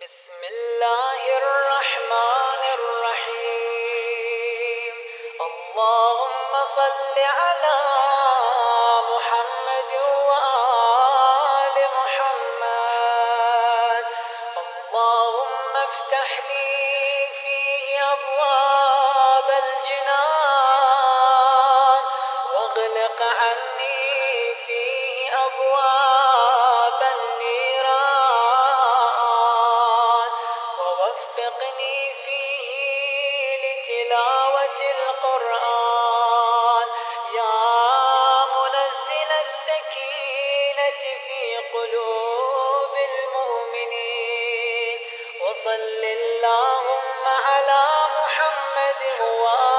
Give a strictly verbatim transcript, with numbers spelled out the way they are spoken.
بسم الله الرحمن الرحيم. اللهم صل على محمد وآل محمد. اللهم افتح لي فيه أبواب الجنان واغلق عني فيه أبواب النيران، ووفقني فيه لتلاوة القرآن يا منزل السكينة في قلوب المؤمنين. وصل اللهم على محمد وآله